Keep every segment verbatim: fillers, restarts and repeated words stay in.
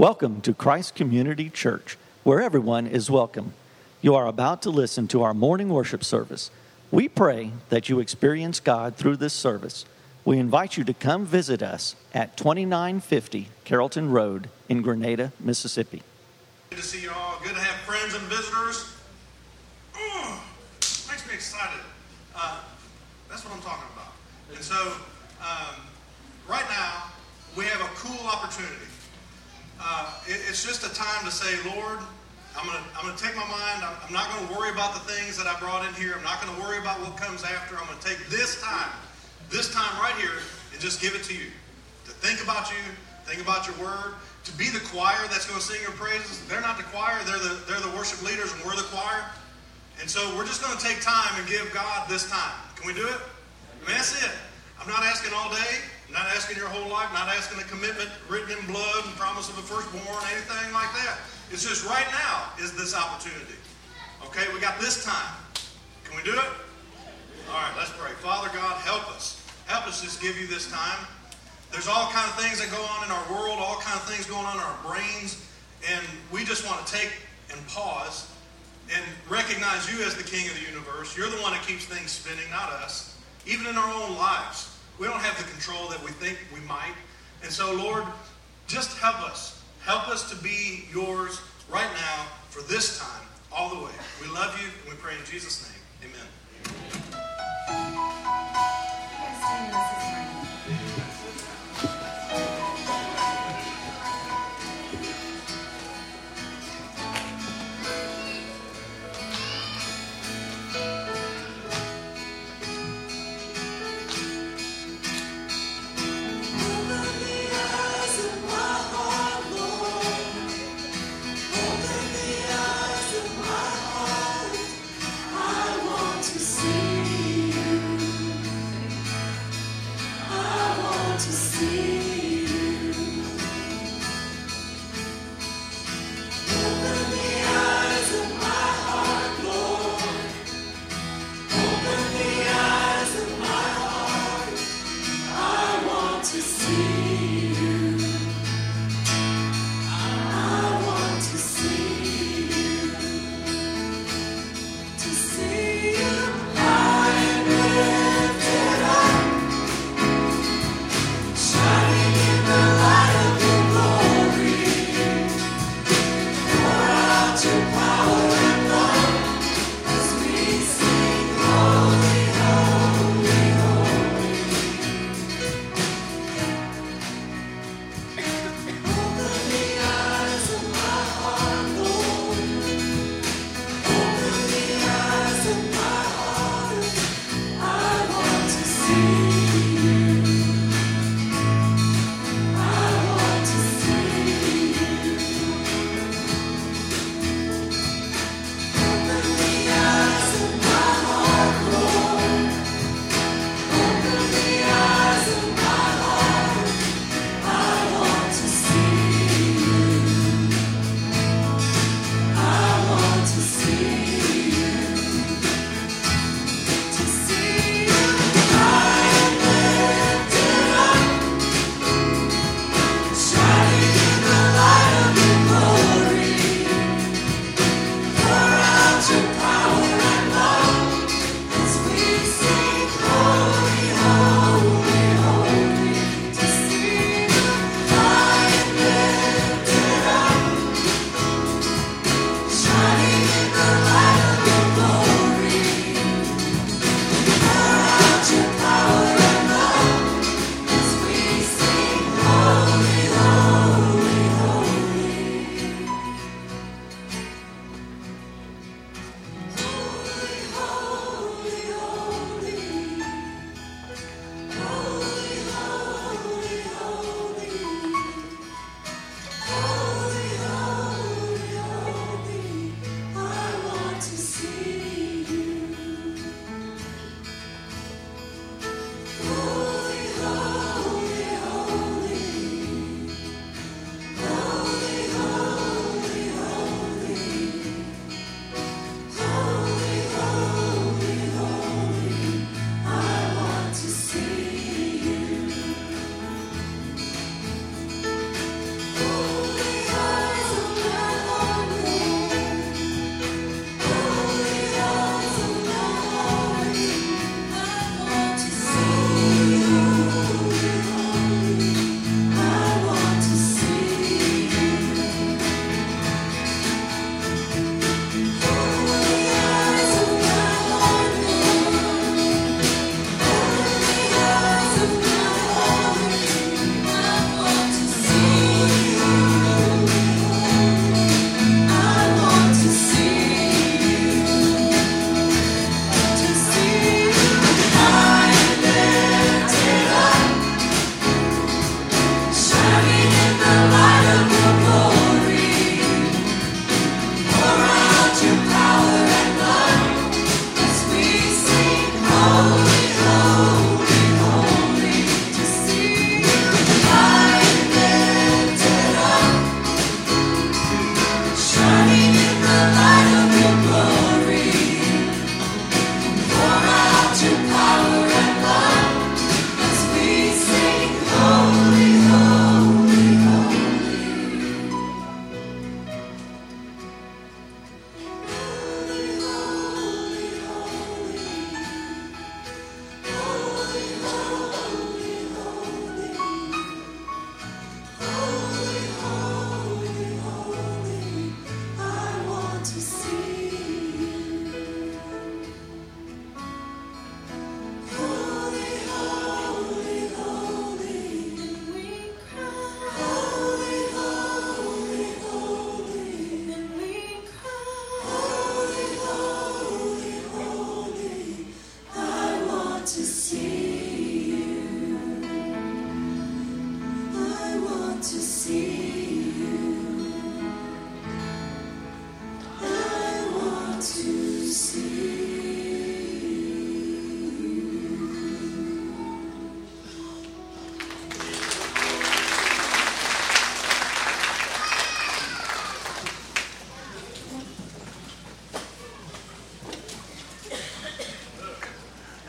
Welcome to Christ Community Church, where everyone is welcome. You are about to listen to our morning worship service. We pray that you experience God through this service. We invite you to come visit us at twenty-nine fifty Carrollton Road in Grenada, Mississippi. Good to see you all. Good to have friends and visitors. Oh, makes me excited. Uh, that's what I'm talking about. And so, um, right now, we have a cool opportunity. Uh, it, it's just a time to say, Lord, I'm going to I'm going to take my mind. I'm, I'm not going to worry about the things that I brought in here. I'm not going to worry about what comes after. I'm going to take this time, this time right here, and just give it to you. To think about you, think about your word, to be the choir that's going to sing your praises. They're not the choir. They're the, they're the worship leaders, and we're the choir. And so we're just going to take time and give God this time. Can we do it? I mean, that's it. I'm not asking all day. I'm not asking your whole life. Not asking a commitment written in blood and promise of the firstborn, anything like that. It's just right now is this opportunity. Okay, we got this time. Can we do it? All right, let's pray. Father God, help us. Help us just give you this time. There's all kind of things that go on in our world, all kind of things going on in our brains, and we just want to take and pause and recognize you as the King of the universe. You're the one that keeps things spinning, not us. Even in our own lives, we don't have the control that we think we might. And so, Lord, just help us. Help us to be yours right now for this time, all the way. We love you, and we pray in Jesus' name. Amen. See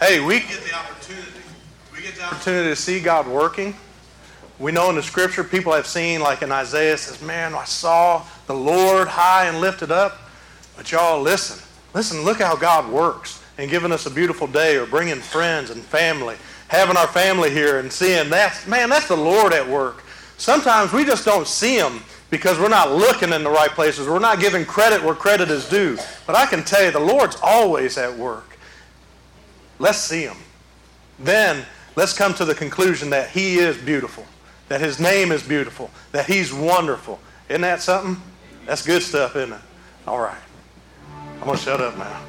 Hey, we get the opportunity. We get the opportunity to see God working. We know in the scripture people have seen, like in Isaiah, it says, man, I saw the Lord high and lifted up. But y'all, listen. Listen, look how God works and giving us a beautiful day or bringing friends and family. Having our family here and seeing that. Man, that's the Lord at work. Sometimes we just don't see Him because we're not looking in the right places. We're not giving credit where credit is due. But I can tell you, the Lord's always at work. Let's see Him. Then let's come to the conclusion that He is beautiful, that His name is beautiful, that He's wonderful. Isn't that something? That's good stuff, isn't it? All right. I'm going to shut up now.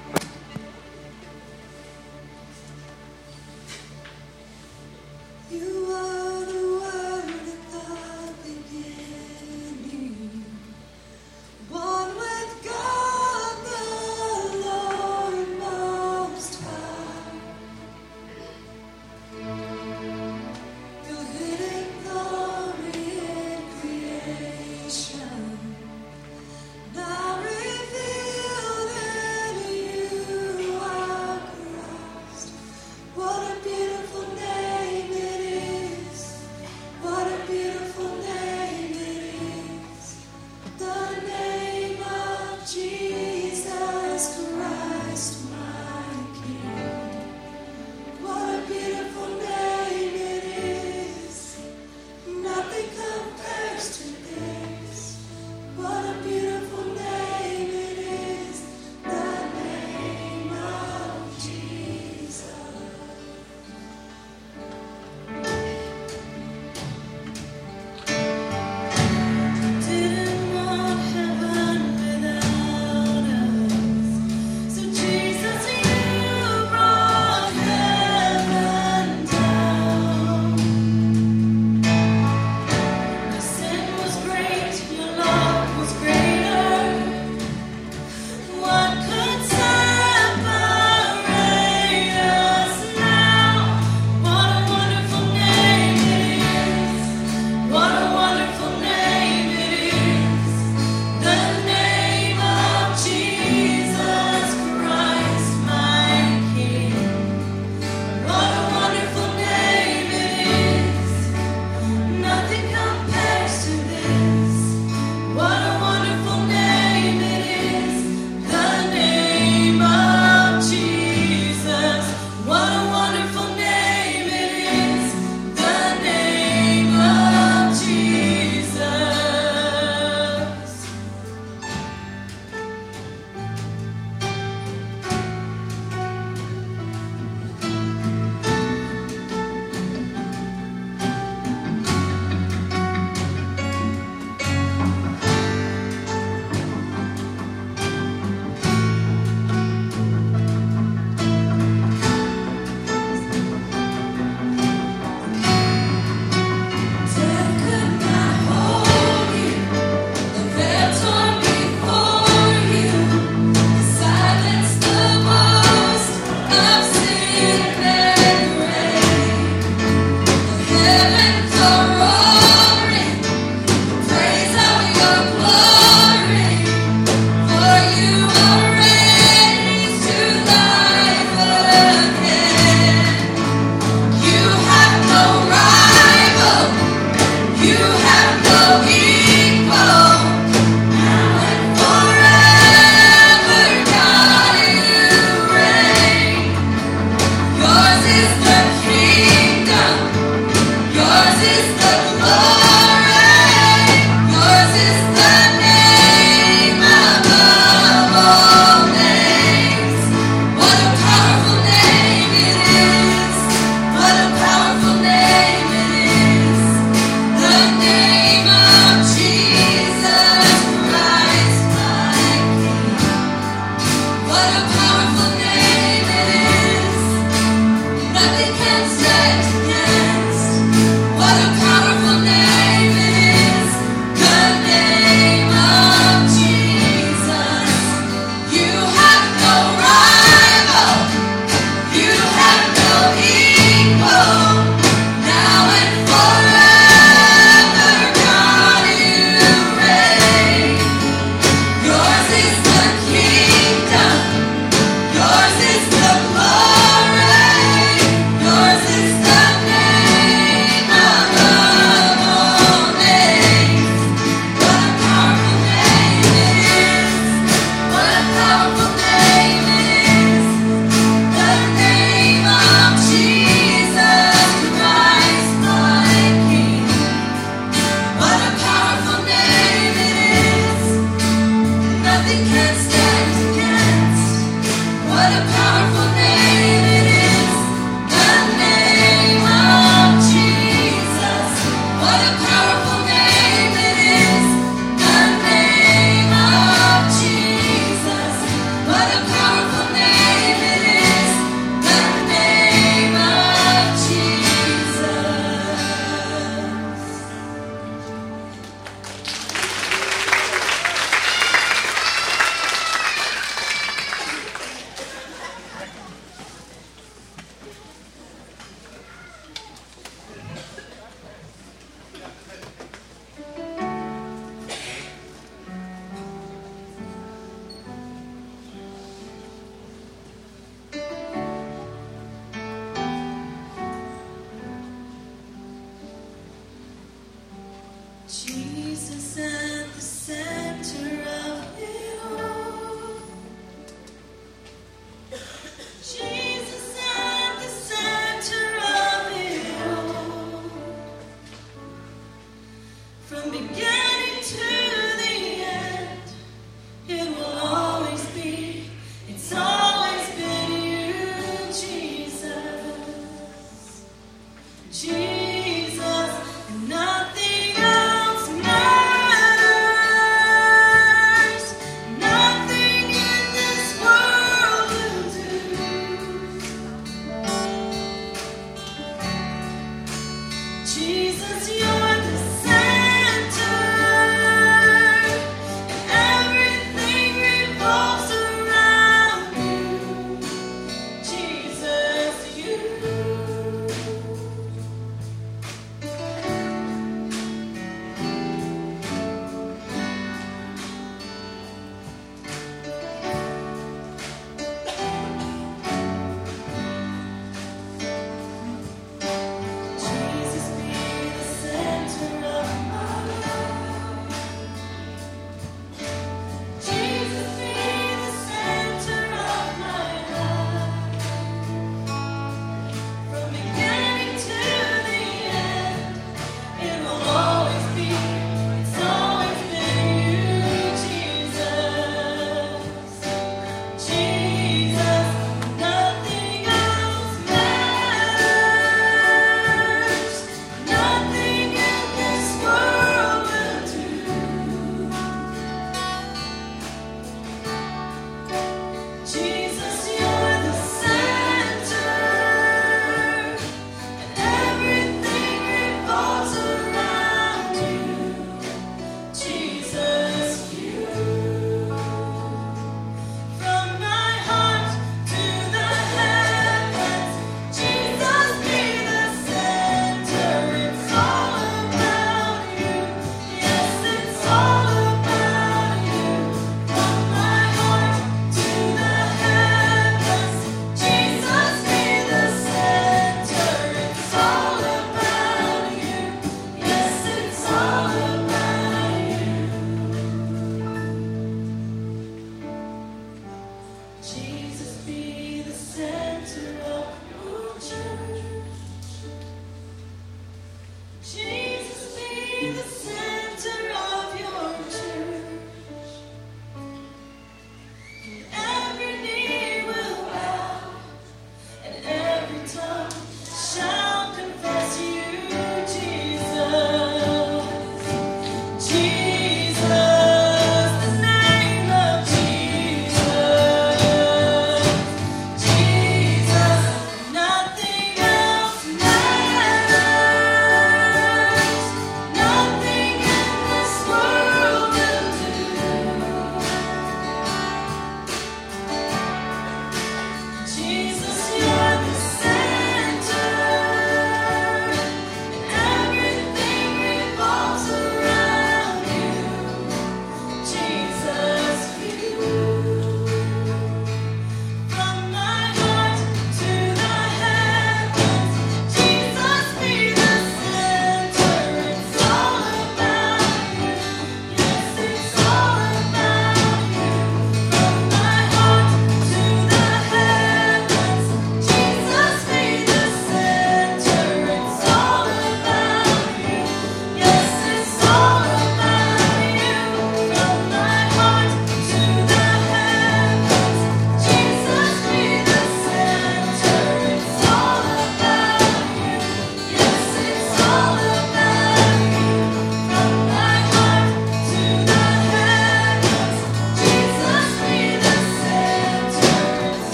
You are the Word at the beginning, one with God the Lord Most High. Your hidden glory in creation, now revealed in you.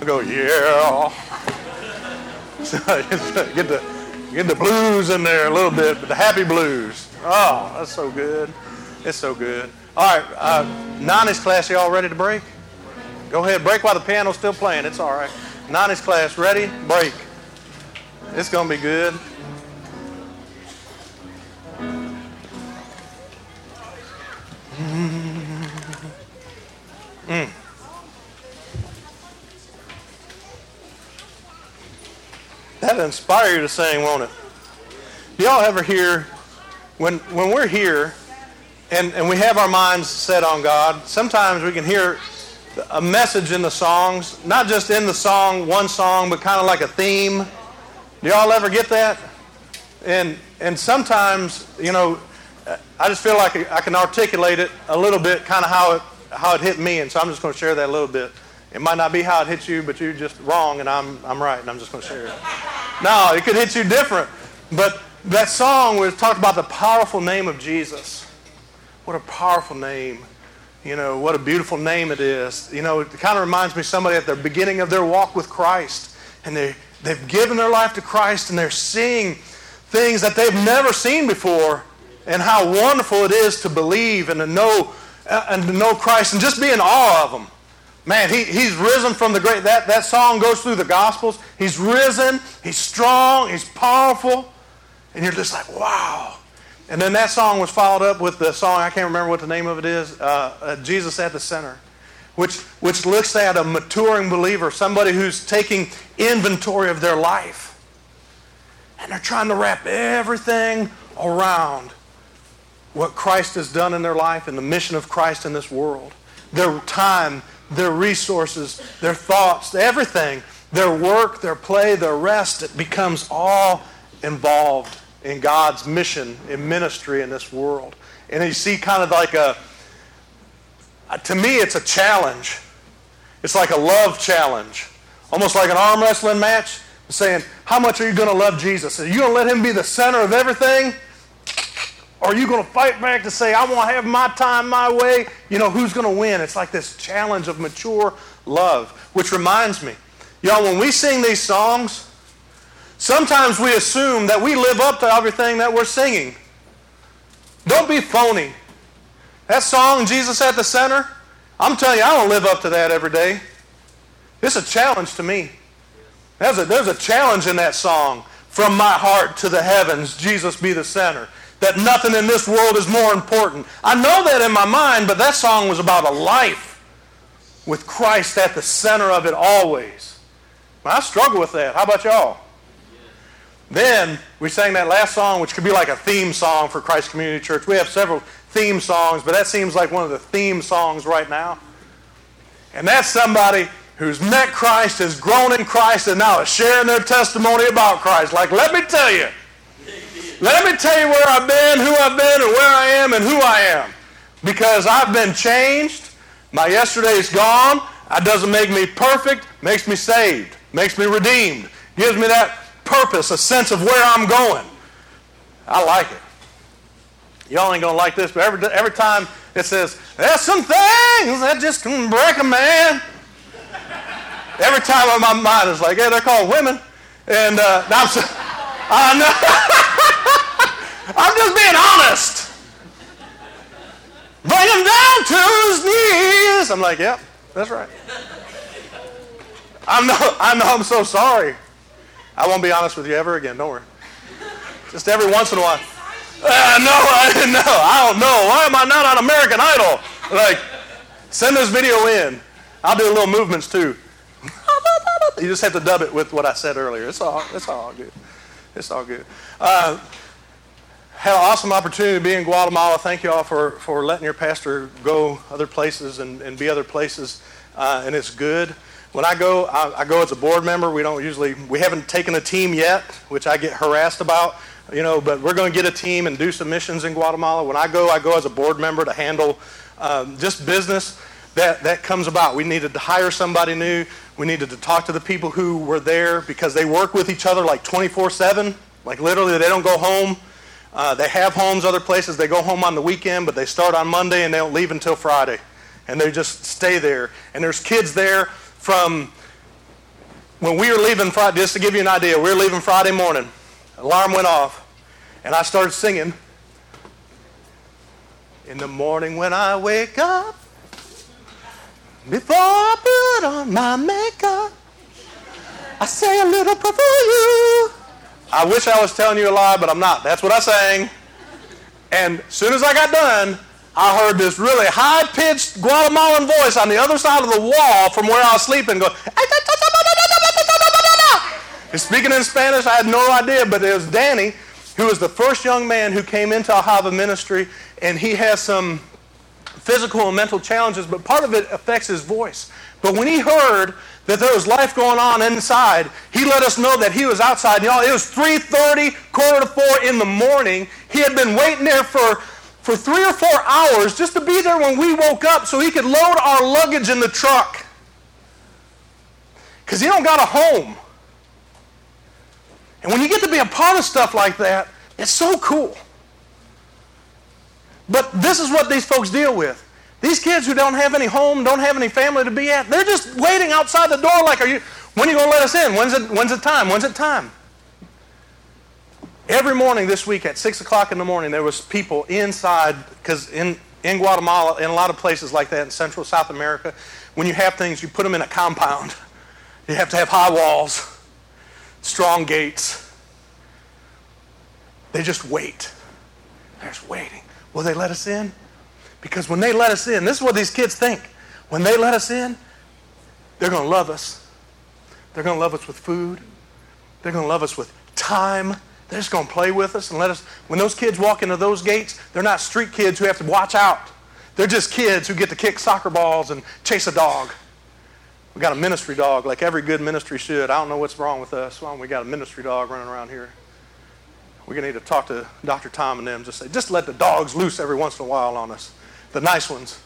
go, yeah. get the get the blues in there a little bit, but the happy blues. Oh, that's so good. It's so good. All right, uh, nineties class, y'all ready to break? Go ahead, break while the piano's still playing. It's all right. nineties class, ready? Break. It's going to be good. Mm. That'll inspire you to sing, won't it? Do y'all ever hear, when when we're here and, and we have our minds set on God, sometimes we can hear a message in the songs, not just in the song, one song, but kind of like a theme. Do y'all ever get that? And and sometimes, you know, I just feel like I can articulate it a little bit, kind of how it how it hit me, and so I'm just going to share that a little bit. It might not be how it hits you, but you're just wrong, and I'm I'm right, and I'm just going to share it. No, it could hit you different. But that song where it talked about the powerful name of Jesus. What a powerful name. You know, what a beautiful name it is. You know, it kind of reminds me of somebody at the beginning of their walk with Christ, and they, they've given their life to Christ, and they're seeing things that they've never seen before, and how wonderful it is to believe and to know and to know Christ and just be in awe of Him. Man, he, He's risen from the great, that, that song goes through the Gospels. He's risen, He's strong, He's powerful, and you're just like, wow. And then that song was followed up with the song, I can't remember what the name of it is, uh, uh, Jesus at the Center, which, which looks at a maturing believer, somebody who's taking inventory of their life. And they're trying to wrap everything around what Christ has done in their life and the mission of Christ in this world. Their time, their resources, their thoughts, everything, their work, their play, their rest, it becomes all involved in God's mission, in ministry in this world. And you see kind of like a, to me it's a challenge. It's like a love challenge. Almost like an arm wrestling match, saying, how much are you going to love Jesus? Are you going to let Him be the center of everything? Or are you going to fight back to say, I want to have my time my way? You know, who's going to win? It's like this challenge of mature love, which reminds me, y'all, when we sing these songs, sometimes we assume that we live up to everything that we're singing. Don't be phony. That song, Jesus at the Center, I'm telling you, I don't live up to that every day. It's a challenge to me. There's a, there's a challenge in that song. From my heart to the heavens, Jesus be the center. That nothing in this world is more important. I know that in my mind, but that song was about a life with Christ at the center of it always. I struggle with that. How about y'all? Then we sang that last song, which could be like a theme song for Christ Community Church. We have several theme songs, but that seems like one of the theme songs right now. And that's somebody who's met Christ, has grown in Christ, and now is sharing their testimony about Christ. Like, let me tell you. Let me tell you where I've been, who I've been, and where I am, and who I am. Because I've been changed. My yesterday is gone. That doesn't make me perfect. Makes me saved. Makes me redeemed. Gives me that purpose, a sense of where I'm going. I like it. Y'all ain't going to like this, but every, every time it says, there's some things that just can break a man. Every time my mind is like, hey, they're called women. And uh, I'm, so, I know. I'm just being honest. Bring him down to his knees. I'm like, yep, that's right. I know, I know I'm so sorry. I won't be honest with you ever again, don't worry. Just every once in a while. Uh, no, I didn't know. I don't know. Why am I not on American Idol? Like, send this video in. I'll do little movements too. You just have to dub it with what I said earlier. It's all, it's all good. It's all good. Uh, had an awesome opportunity to be in Guatemala. Thank you all for, for letting your pastor go other places and, and be other places. Uh, and it's good. When I go, I, I go as a board member. We don't usually, we haven't taken a team yet, which I get harassed about, you know, but we're going to get a team and do some missions in Guatemala. When I go, I go as a board member to handle um, just business that, that comes about. We needed to hire somebody new. We needed to talk to the people who were there because they work with each other like twenty-four seven. Like literally, they don't go home. Uh, they have homes other places. They go home on the weekend, but they start on Monday and they don't leave until Friday. And they just stay there. And there's kids there from when we were leaving Friday, just to give you an idea, we were leaving Friday morning. Alarm went off, and I started singing. In the morning when I wake up, before I put on my makeup, I say a little prayer for you. I wish I was telling you a lie, but I'm not. That's what I sang. And as soon as I got done, I heard this really high-pitched Guatemalan voice on the other side of the wall from where I was sleeping go, he's speaking in Spanish. I had no idea, but it was Danny, who was the first young man who came into Ahava ministry, and he has some physical and mental challenges, but part of it affects his voice. But when he heard that there was life going on inside, he let us know that he was outside. Y'all, it was three thirty, quarter to four in the morning. He had been waiting there for, for three or four hours just to be there when we woke up so he could load our luggage in the truck. Because he don't got a home. And when you get to be a part of stuff like that, it's so cool. But this is what these folks deal with. These kids who don't have any home, don't have any family to be at, they're just waiting outside the door like, are you, when are you going to let us in? When's it, when's it time? When's it time? Every morning this week at six o'clock in the morning, there was people inside, because in, in Guatemala, in a lot of places like that in Central South America, when you have things, you put them in a compound. You have to have high walls, strong gates. They just wait. They're just waiting. Will they let us in? Because when they let us in, this is what these kids think. When they let us in, they're going to love us. They're going to love us with food. They're going to love us with time. They're just going to play with us and let us. When those kids walk into those gates, they're not street kids who have to watch out. They're just kids who get to kick soccer balls and chase a dog. We got a ministry dog like every good ministry should. I don't know what's wrong with us. Well, we got a ministry dog running around here. We're going to need to talk to Doctor Tom and them. Just say, just let the dogs loose every once in a while on us. The nice ones.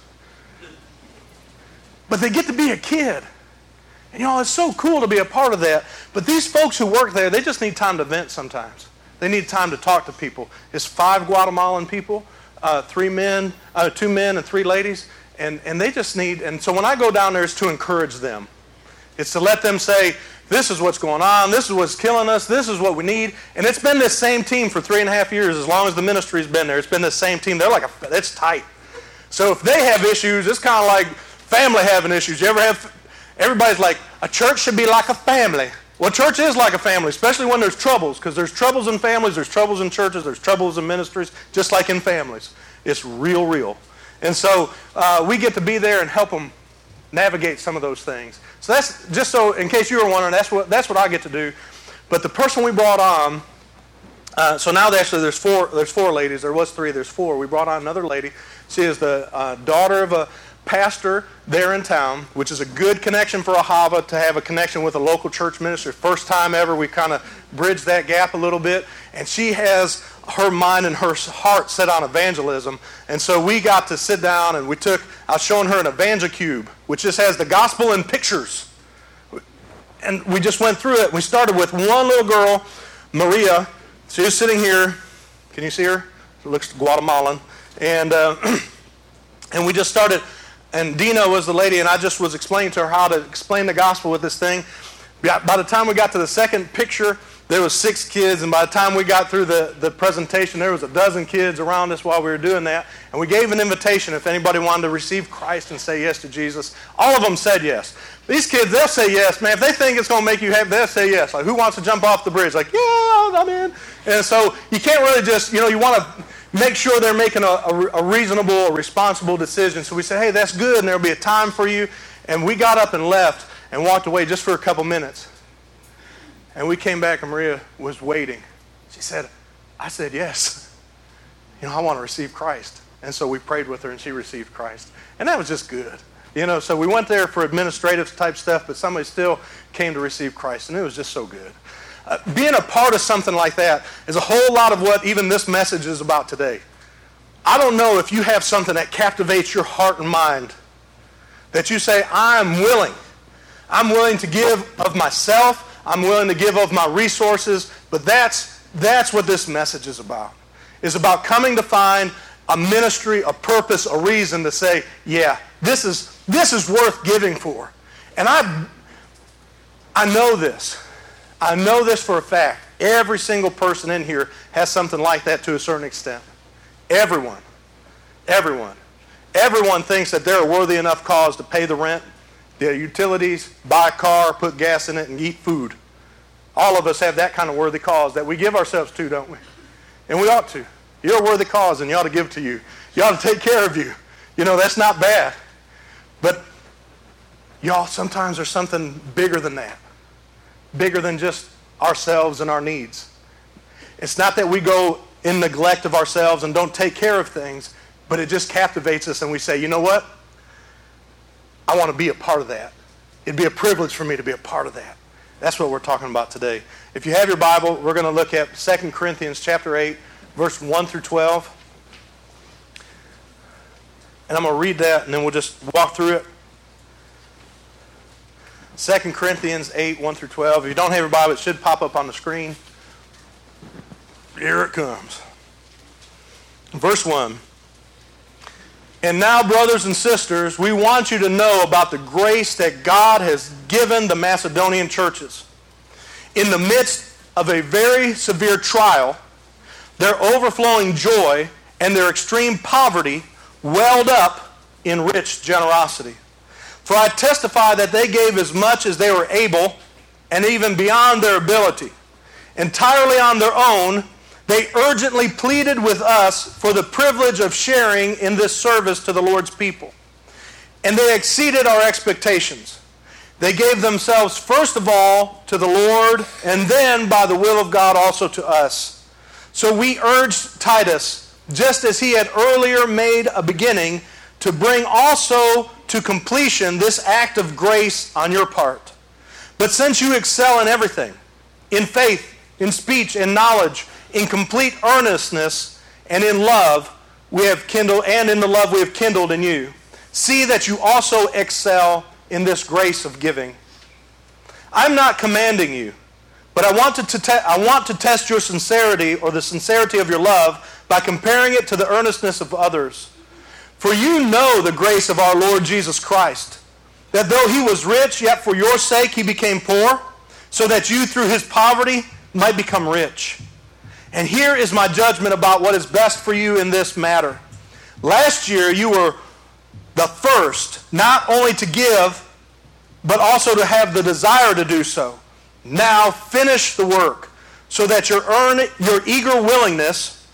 But they get to be a kid. And you know, it's so cool to be a part of that. But these folks who work there, they just need time to vent sometimes. They need time to talk to people. It's five Guatemalan people, uh, three men, uh, two men and three ladies. And, and they just need, and so when I go down there, it's to encourage them. It's to let them say, this is what's going on, this is what's killing us, this is what we need. And it's been this same team for three and a half years, as long as the ministry's been there. It's been the same team. They're like, a, it's tight. So if they have issues, it's kind of like family having issues. You ever have, everybody's like, a church should be like a family. Well, church is like a family, especially when there's troubles, because there's troubles in families, there's troubles in churches, there's troubles in ministries, just like in families. It's real, real. And so uh, we get to be there and help them navigate some of those things. So that's just so, in case you were wondering, that's what that's what I get to do. But the person we brought on, uh, so now actually there's four there's four ladies. There was three. There's four. We brought on another lady. She is the uh, daughter of a pastor there in town, which is a good connection for Ahava to have a connection with a local church ministry. First time ever, we kind of bridged that gap a little bit. And she has her mind and her heart set on evangelism. And so we got to sit down and we took, I was showing her an EvangeCube, which just has the gospel in pictures. And we just went through it. We started with one little girl, Maria. She was sitting here. Can you see her? She looks Guatemalan. And, uh, and we just started, and Dina was the lady, and I just was explaining to her how to explain the gospel with this thing. By the time we got to the second picture, there was six kids, and by the time we got through the, the presentation, there was a dozen kids around us while we were doing that. And we gave an invitation if anybody wanted to receive Christ and say yes to Jesus. All of them said yes. These kids, they'll say yes. Man, if they think it's going to make you happy, they'll say yes. Like, who wants to jump off the bridge? Like, yeah, I'm in. And so you can't really just, you know, you want to make sure they're making a, a, a reasonable or responsible decision. So we said, hey, that's good, and there'll be a time for you. And we got up and left and walked away just for a couple minutes. And we came back, and Maria was waiting. She said, I said yes. You know, I want to receive Christ. And so we prayed with her, and she received Christ. And that was just good. You know, so we went there for administrative type stuff, but somebody still came to receive Christ, and it was just so good. Uh, being a part of something like that is a whole lot of what even this message is about today. I don't know if you have something that captivates your heart and mind, that you say, I'm willing. I'm willing to give of myself. I'm willing to give of my resources, but that's that's what this message is about. It's about coming to find a ministry, a purpose, a reason to say, yeah, this is this is worth giving for. And I I know this. I know this for a fact. Every single person in here has something like that to a certain extent. Everyone. Everyone. Everyone thinks that they're a worthy enough cause to pay the rent, the utilities, buy a car, put gas in it, and eat food. All of us have that kind of worthy cause that we give ourselves to, don't we? And we ought to. You're a worthy cause, and you ought to give to you. You ought to take care of you. You know, that's not bad. But, y'all, sometimes there's something bigger than that. Bigger than just ourselves and our needs. It's not that we go in neglect of ourselves and don't take care of things, but it just captivates us and we say, you know what? I want to be a part of that. It'd be a privilege for me to be a part of that. That's what we're talking about today. If you have your Bible, we're going to look at Second Corinthians chapter eight, verse one through twelve. And I'm going to read that and then we'll just walk through it. Second Corinthians eight, one through twelve. If you don't have your Bible, it should pop up on the screen. Here it comes. Verse one. And now, brothers and sisters, we want you to know about the grace that God has given the Macedonian churches. In the midst of a very severe trial, their overflowing joy and their extreme poverty welled up in rich generosity. For I testify that they gave as much as they were able, and even beyond their ability. Entirely on their own, they urgently pleaded with us for the privilege of sharing in this service to the Lord's people. And they exceeded our expectations. They gave themselves first of all to the Lord, and then by the will of God also to us. So we urged Titus, just as he had earlier made a beginning, to bring also to completion this act of grace on your part. But since you excel in everything, in faith, in speech, in knowledge, in complete earnestness, and in love, we have kindled, and in the love we have kindled in you, see that you also excel in this grace of giving. I'm not commanding you, but I want to, to te- I want to test your sincerity or the sincerity of your love by comparing it to the earnestness of others. For you know the grace of our Lord Jesus Christ, that though he was rich, yet for your sake he became poor, so that you through his poverty might become rich. And here is my judgment about what is best for you in this matter. Last year you were the first not only to give, but also to have the desire to do so. Now finish the work, so that your earn, your eager willingness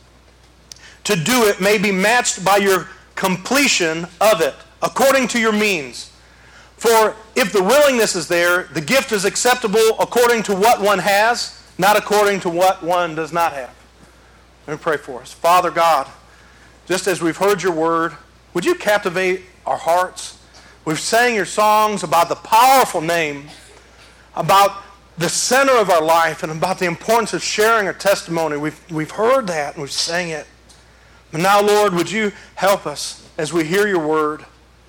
to do it may be matched by your completion of it, according to your means. For if the willingness is there, the gift is acceptable according to what one has, not according to what one does not have. Let me pray for us. Father God, just as we've heard your word, would you captivate our hearts? We've sang your songs about the powerful name, about the center of our life, and about the importance of sharing our testimony. We've, we've heard that and we've sang it. But now, Lord, would you help us as we hear your word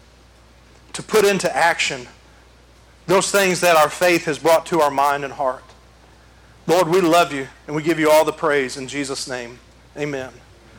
to put into action those things that our faith has brought to our mind and heart. Lord, we love you and we give you all the praise in Jesus' name. Amen.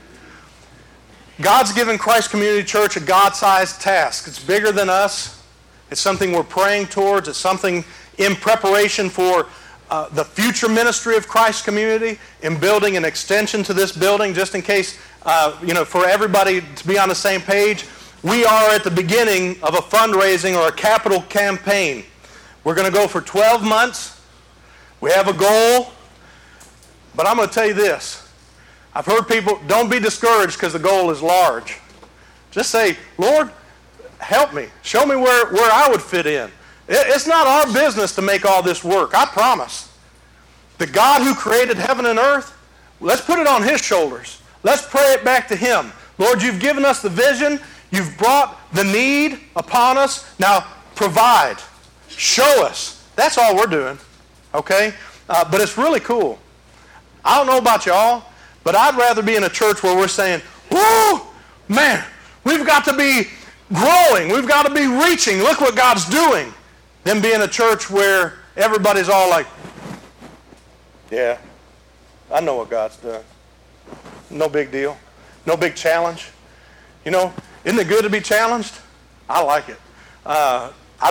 God's given Christ Community Church a God-sized task. It's bigger than us. It's something we're praying towards. It's something in preparation for uh, the future ministry of Christ Community, in building an extension to this building, just in case, uh, you know, for everybody to be on the same page. We are at the beginning of a fundraising or a capital campaign. We're going to go for twelve months. We have a goal, but I'm going to tell you this. I've heard people, don't be discouraged because the goal is large. Just say, Lord, help me. Show me where, where I would fit in. It, it's not our business to make all this work, I promise. The God who created heaven and earth, let's put it on his shoulders. Let's pray it back to him. Lord, you've given us the vision. You've brought the need upon us. Now provide. Show us. That's all we're doing. Okay? Uh, but it's really cool. I don't know about y'all, but I'd rather be in a church where we're saying, whoa, man, we've got to be growing. We've got to be reaching. Look what God's doing. Than be in a church where everybody's all like, yeah, I know what God's done. No big deal. No big challenge. You know, isn't it good to be challenged? I like it. Uh, I don't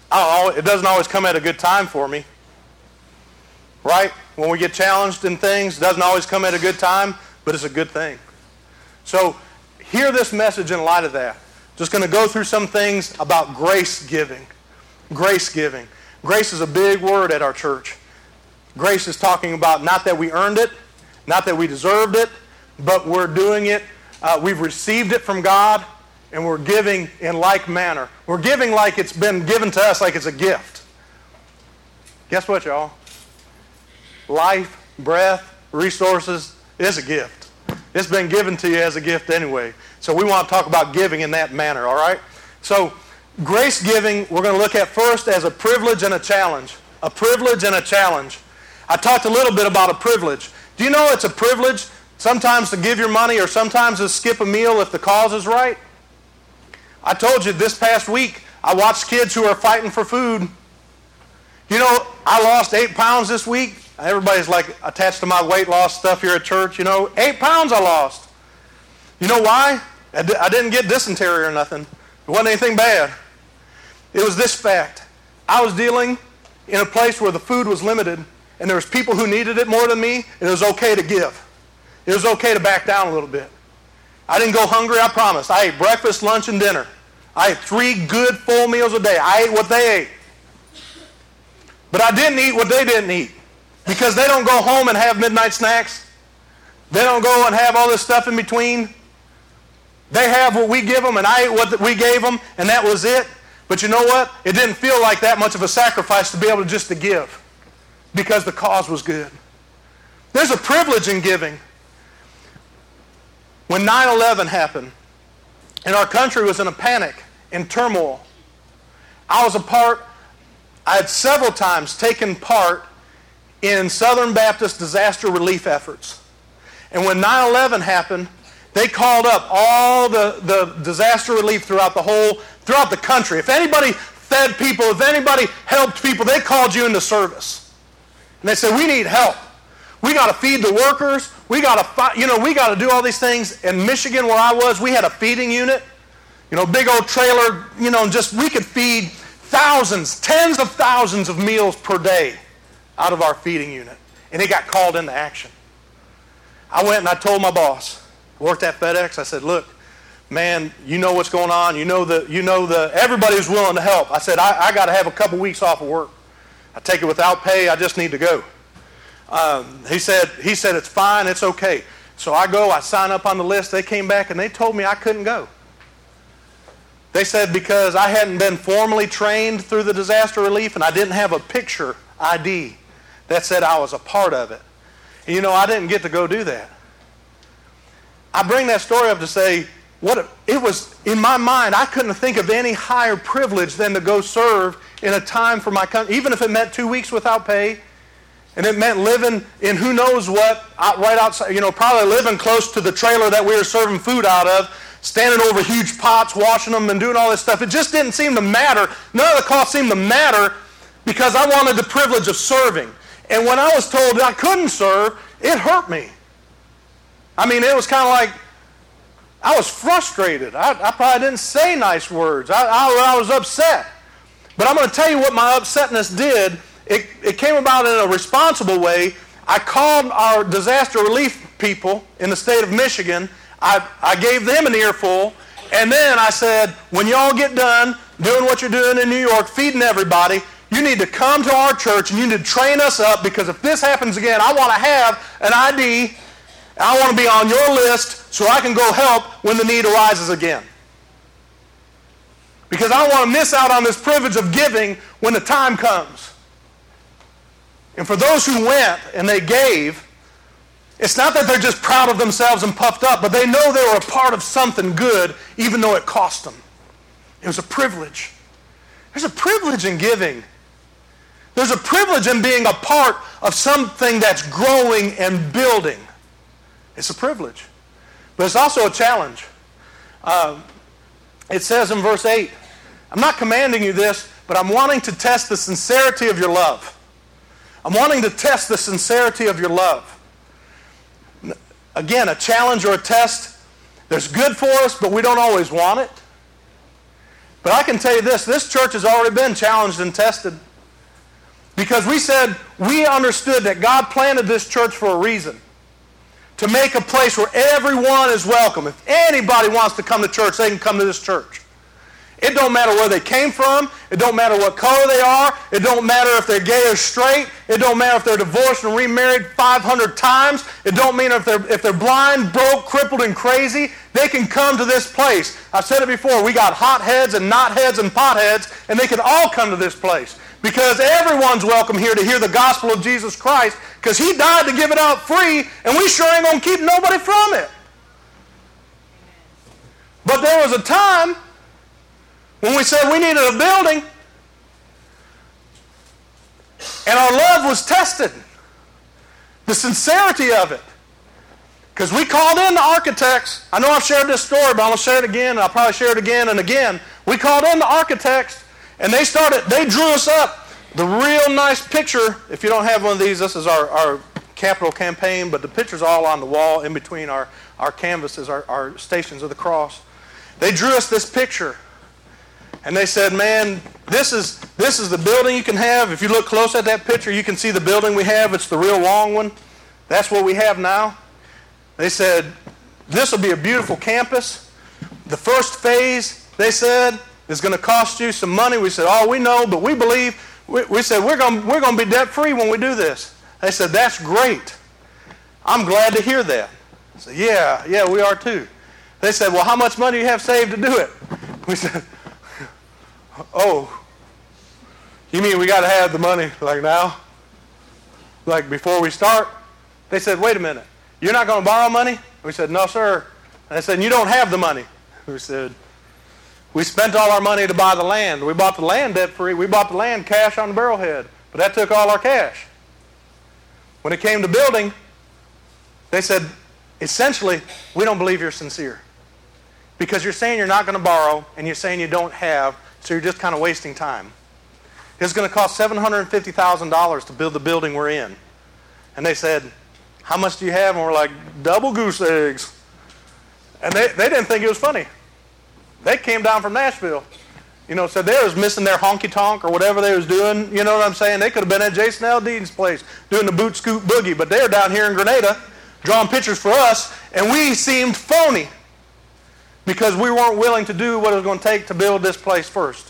I don't know, it doesn't always come at a good time for me. Right? When we get challenged in things, it doesn't always come at a good time, but it's a good thing. So hear this message in light of that. Just going to go through some things about grace giving. Grace giving. Grace is a big word at our church. Grace is talking about not that we earned it, not that we deserved it, but we're doing it. Uh, we've received it from God, and we're giving in like manner. We're giving like it's been given to us, like it's a gift. Guess what, y'all? Life, breath, resources is a gift. It's been given to you as a gift anyway. So we want to talk about giving in that manner, all right? So grace giving, we're going to look at first as a privilege and a challenge. A privilege and a challenge. I talked a little bit about a privilege. Do you know it's a privilege sometimes to give your money or sometimes to skip a meal if the cause is right? I told you this past week, I watched kids who are fighting for food. You know, I lost eight pounds this week. Everybody's like attached to my weight loss stuff here at church, you know. Eight pounds I lost. You know why? I, di- I didn't get dysentery or nothing. It wasn't anything bad. It was this fact. I was dealing in a place where the food was limited, and there was people who needed it more than me, and it was okay to give. It was okay to back down a little bit. I didn't go hungry, I promise. I ate breakfast, lunch, and dinner. I ate three good full meals a day. I ate what they ate. But I didn't eat what they didn't eat. Because they don't go home and have midnight snacks. They don't go and have all this stuff in between. They have what we give them, and I ate what we gave them, and that was it. But you know what? It didn't feel like that much of a sacrifice to be able to just to give. Because the cause was good. There's a privilege in giving. When nine eleven happened, and our country was in a panic, in turmoil, I was a part, I had several times taken part in Southern Baptist disaster relief efforts. And when nine eleven happened, they called up all the, the disaster relief throughout the whole, throughout the country. If anybody fed people, if anybody helped people, they called you into service. And they said, we need help. We got to feed the workers. We got to, you know, we got to do all these things. In Michigan, where I was, we had a feeding unit. You know, big old trailer, you know, just, we could feed thousands, tens of thousands of meals per day out of our feeding unit. And it got called into action. I went and I told my boss, I worked at FedEx, I said, look, man, you know what's going on. You know the, you know the, everybody's willing to help. I said, I, I got to have a couple weeks off of work. I take it without pay. I just need to go. Um, he said, he said, it's fine. It's okay. So I go, I sign up on the list. They came back and they told me I couldn't go. They said because I hadn't been formally trained through the disaster relief and I didn't have a picture I D that said I was a part of it. And you know, I didn't get to go do that. I bring that story up to say, what it, it was in my mind, I couldn't think of any higher privilege than to go serve in a time for my country, even if it meant two weeks without pay, and it meant living in who knows what, out, right outside, you know, probably living close to the trailer that we were serving food out of, standing over huge pots, washing them and doing all this stuff. It just didn't seem to matter. None of the costs seemed to matter because I wanted the privilege of serving. And when I was told that I couldn't serve, it hurt me. I mean, it was kind of like, I was frustrated. I, I probably didn't say nice words. I, I, I was upset. But I'm going to tell you what my upsetness did. It, it came about in a responsible way. I called our disaster relief people in the state of Michigan. I, I gave them an earful. And then I said, when y'all get done doing what you're doing in New York, feeding everybody, you need to come to our church and you need to train us up, because if this happens again, I want to have an I D. I want to be on your list so I can go help when the need arises again. Because I don't want to miss out on this privilege of giving when the time comes. And for those who went and they gave, it's not that they're just proud of themselves and puffed up, but they know they were a part of something good even though it cost them. It was a privilege. There's a privilege in giving. There's a privilege in being a part of something that's growing and building. It's a privilege. But it's also a challenge. Uh, it says in verse eight, I'm not commanding you this, but I'm wanting to test the sincerity of your love. I'm wanting to test the sincerity of your love. Again, a challenge or a test, there's good for us, but we don't always want it. But I can tell you this, this church has already been challenged and tested. Because we said, we understood that God planted this church for a reason. To make a place where everyone is welcome. If anybody wants to come to church, they can come to this church. It don't matter where they came from. It don't matter what color they are. It don't matter if they're gay or straight. It don't matter if they're divorced and remarried five hundred times. It don't mean if they're, if they're blind, broke, crippled, and crazy. They can come to this place. I've said it before. We got hotheads and knotheads and potheads, and they can all come to this place. Because everyone's welcome here to hear the gospel of Jesus Christ, because he died to give it out free, and we sure ain't going to keep nobody from it. But there was a time when we said we needed a building, and our love was tested. The sincerity of it. Because we called in the architects. I know I've shared this story, but I'm going to share it again, and I'll probably share it again and again. We called in the architects, and they started, they drew us up the real nice picture. If you don't have one of these, this is our, our capital campaign, but the picture's all on the wall in between our, our canvases, our, our stations of the cross. They drew us this picture. And they said, man, this is this is the building you can have. If you look close at that picture, you can see the building we have. It's the real long one. That's what we have now. They said, this will be a beautiful campus. The first phase, they said, is going to cost you some money. We said, oh, we know, but we believe. We, we said, we're going we're going to be debt-free when we do this. They said, that's great. I'm glad to hear that. I said, yeah, yeah, we are too. They said, well, how much money do you have saved to do it? We said, oh, you mean we got to have the money like now? Like before we start? They said, wait a minute. You're not going to borrow money? We said, no, sir. And they said, you don't have the money. We said, we spent all our money to buy the land. We bought the land debt-free. We bought the land cash on the barrelhead. But that took all our cash. When it came to building, they said, essentially, we don't believe you're sincere. Because you're saying you're not going to borrow, and you're saying you don't have, so you're just kind of wasting time. It's going to cost seven hundred fifty thousand dollars to build the building we're in. And they said, how much do you have? And we're like, double goose eggs. And they, they didn't think it was funny. They came down from Nashville. You know, said they was missing their honky-tonk or whatever they was doing. You know what I'm saying? They could have been at Jason Aldean's place doing the boot scoot boogie. But they were down here in Grenada drawing pictures for us. And we seemed phony. Because we weren't willing to do what it was going to take to build this place first.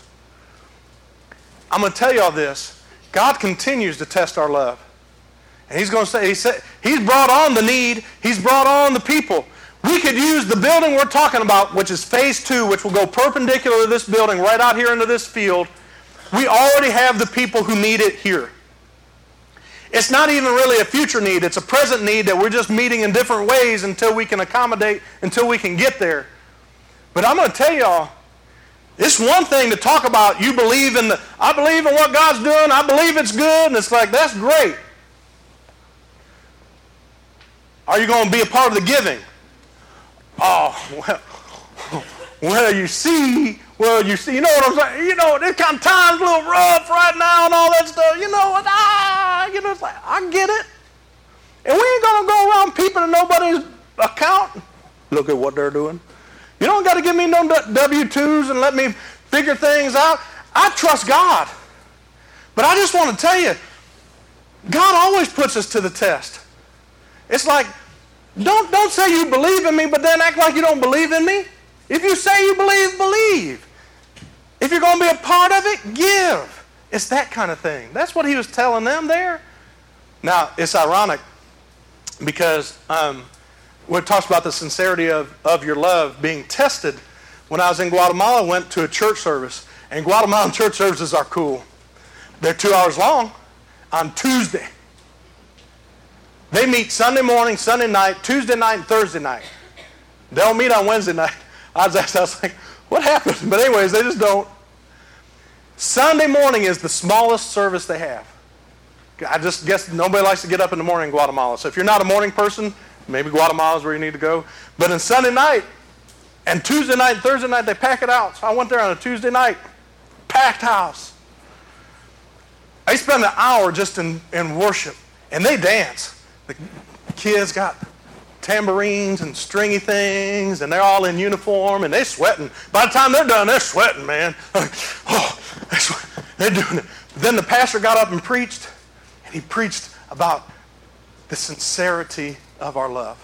I'm going to tell you all this. God continues to test our love. And he's going to say, he said, he's brought on the need. He's brought on the people. We could use the building we're talking about, which is phase two, which will go perpendicular to this building right out here into this field. We already have the people who need it here. It's not even really a future need. It's a present need that we're just meeting in different ways until we can accommodate, until we can get there. But I'm going to tell y'all, it's one thing to talk about you believe in the, I believe in what God's doing, I believe it's good, and it's like, that's great. Are you going to be a part of the giving? Oh, well, well, you see, well, you see, you know what I'm saying? You know, this kind of time's a little rough right now and all that stuff. You know what? Ah, you know, it's like, I get it. And we ain't going to go around peeping at nobody's account. Look at what they're doing. You don't got to give me no W two's and let me figure things out. I trust God. But I just want to tell you, God always puts us to the test. It's like, don't, don't say you believe in me, but then act like you don't believe in me. If you say you believe, believe. If you're going to be a part of it, give. It's that kind of thing. That's what he was telling them there. Now, it's ironic because um, when it talks about the sincerity of, of your love being tested, when I was in Guatemala, I went to a church service. And Guatemalan church services are cool. They're two hours long on Tuesday. They meet Sunday morning, Sunday night, Tuesday night, and Thursday night. They don't meet on Wednesday night. I was asked, I was like, what happened? But anyways, they just don't. Sunday morning is the smallest service they have. I just guess nobody likes to get up in the morning in Guatemala. So if you're not a morning person, maybe Guatemala is where you need to go. But on Sunday night and Tuesday night and Thursday night, they pack it out. So I went there on a Tuesday night, packed house. I spent an hour just in, in worship, and they dance. The kids got tambourines and stringy things, and they're all in uniform, and they're sweating. By the time they're done, they're sweating, man. Oh, they're, sweating. They're doing it. Then the pastor got up and preached, and he preached about the sincerity of our love.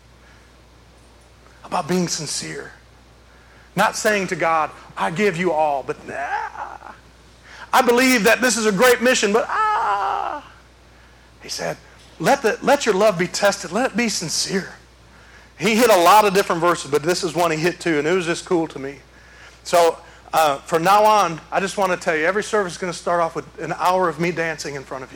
About being sincere. Not saying to God, I give you all, but nah. I believe that this is a great mission, but ah. He said, let, the, let your love be tested. Let it be sincere. He hit a lot of different verses, but this is one he hit too, and it was just cool to me. So uh, from now on, I just want to tell you, every service is going to start off with an hour of me dancing in front of you.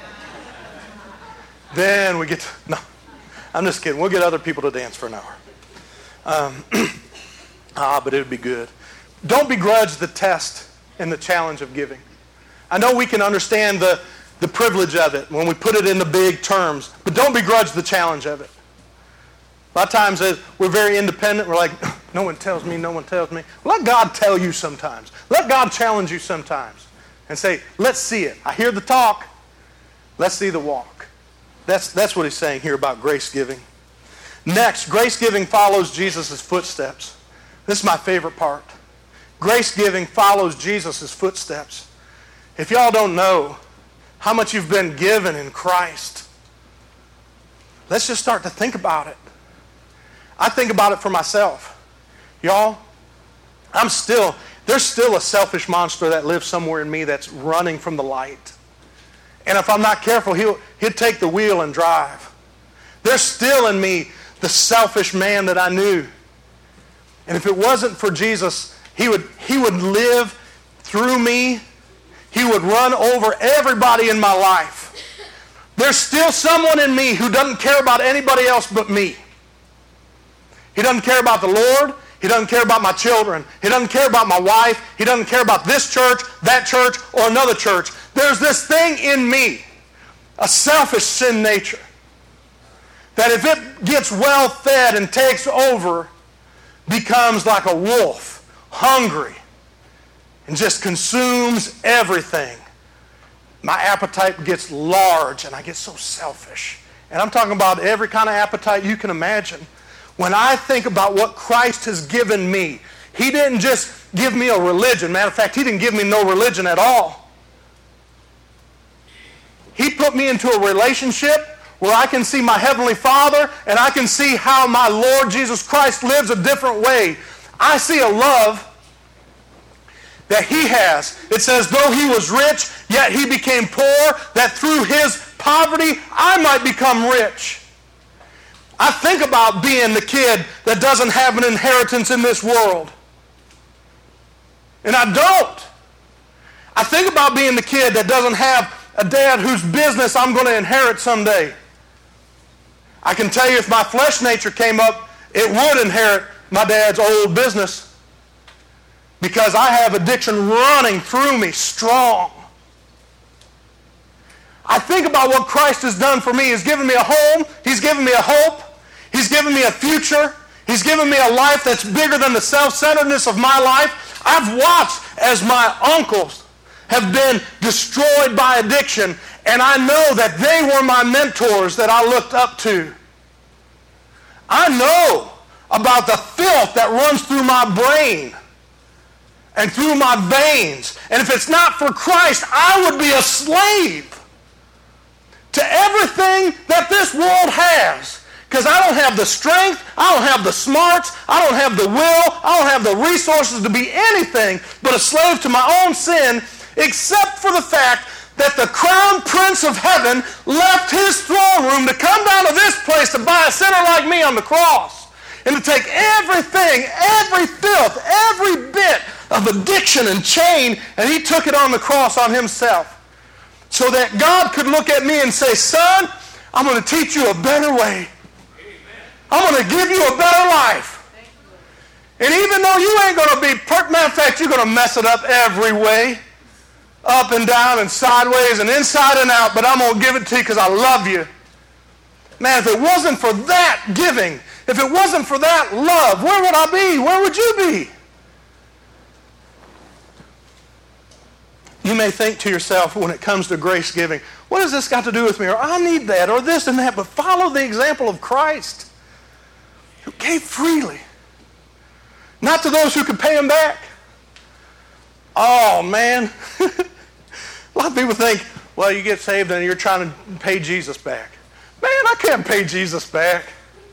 Then we get to, no, I'm just kidding. We'll get other people to dance for an hour. Um, ah, but it would be good. Don't begrudge the test and the challenge of giving. I know we can understand the, the privilege of it when we put it into big terms, but don't begrudge the challenge of it. A lot of times we're very independent. We're like, no one tells me, no one tells me. Let God tell you sometimes. Let God challenge you sometimes. And say, let's see it. I hear the talk. Let's see the walk. That's, that's what he's saying here about grace giving. Next, grace giving follows Jesus' footsteps. This is my favorite part. Grace giving follows Jesus' footsteps. If y'all don't know how much you've been given in Christ, let's just start to think about it. I think about it for myself. Y'all, I'm still, there's still a selfish monster that lives somewhere in me that's running from the light. And if I'm not careful, he'll, he'll take the wheel and drive. There's still in me the selfish man that I knew. And if it wasn't for Jesus, he would, he would live through me. He would run over everybody in my life. There's still someone in me who doesn't care about anybody else but me. He doesn't care about the Lord. He doesn't care about my children. He doesn't care about my wife. He doesn't care about this church, that church, or another church. There's this thing in me, a selfish sin nature, that if it gets well fed and takes over, becomes like a wolf, hungry, and just consumes everything. My appetite gets large, and I get so selfish. And I'm talking about every kind of appetite you can imagine. When I think about what Christ has given me, he didn't just give me a religion. Matter of fact, he didn't give me no religion at all. He put me into a relationship where I can see my Heavenly Father and I can see how my Lord Jesus Christ lives a different way. I see a love that he has. It says, though he was rich, yet he became poor, that through his poverty I might become rich. I think about being the kid that doesn't have an inheritance in this world. And I don't. I think about being the kid that doesn't have a dad whose business I'm going to inherit someday. I can tell you if my flesh nature came up, it would inherit my dad's old business. Because I have addiction running through me strong. I think about what Christ has done for me. He's given me a home. He's given me a hope. He's given me a future. He's given me a life that's bigger than the self-centeredness of my life. I've watched as my uncles have been destroyed by addiction, and I know that they were my mentors that I looked up to. I know about the filth that runs through my brain and through my veins. And if it's not for Christ, I would be a slave to everything that this world has. Because I don't have the strength, I don't have the smarts, I don't have the will, I don't have the resources to be anything but a slave to my own sin, except for the fact that the crown prince of heaven left his throne room to come down to this place to buy a sinner like me on the cross. And to take everything, every filth, every bit of addiction and chain, and he took it on the cross on himself. So that God could look at me and say, son, I'm going to teach you a better way. I'm going to give you a better life. And even though you ain't going to be perfect, matter of fact, you're going to mess it up every way. Up and down and sideways and inside and out, but I'm going to give it to you because I love you. Man, if it wasn't for that giving, if it wasn't for that love, where would I be? Where would you be? You may think to yourself when it comes to grace giving, what has this got to do with me? Or I need that, or this and that, but follow the example of Christ. Who gave freely. Not to those who could pay him back. Oh, man. A lot of people think, well, you get saved and you're trying to pay Jesus back. Man, I can't pay Jesus back.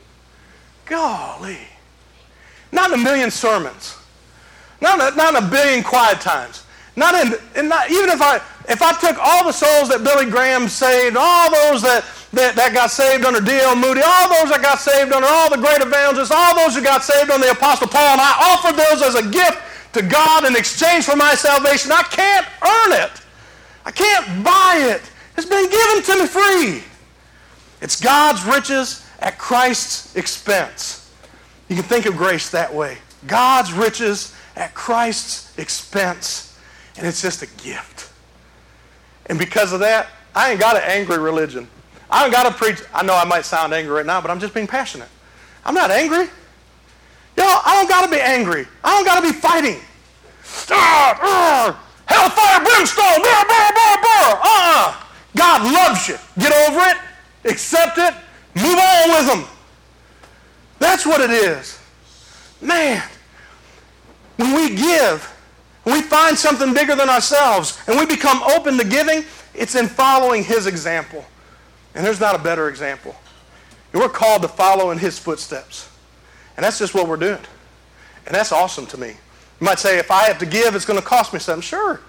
Golly. Not in a million sermons. Not in a, not in a billion quiet times. Not in, in not, even if I if I took all the souls that Billy Graham saved, all those that, that, that got saved under D L Moody, all those that got saved under all the great evangelists, all those who got saved under the Apostle Paul, and I offered those as a gift to God in exchange for my salvation, I can't earn it. I can't buy it. It's been given to me free. It's God's riches at Christ's expense. You can think of grace that way. God's riches at Christ's expense. And it's just a gift. And because of that, I ain't got an angry religion. I ain't got to preach. I know I might sound angry right now, but I'm just being passionate. I'm not angry. You know, I don't got to be angry. I don't got to be fighting. Ah, ah, hellfire, brimstone, blah, blah, blah, blah. Uh-uh. God loves you. Get over it. Accept it. Move on with them. That's what it is. Man, when we give, when we find something bigger than ourselves, and we become open to giving, it's in following his example. And there's not a better example. And we're called to follow in his footsteps. And that's just what we're doing. And that's awesome to me. You might say, if I have to give, it's going to cost me something. Sure.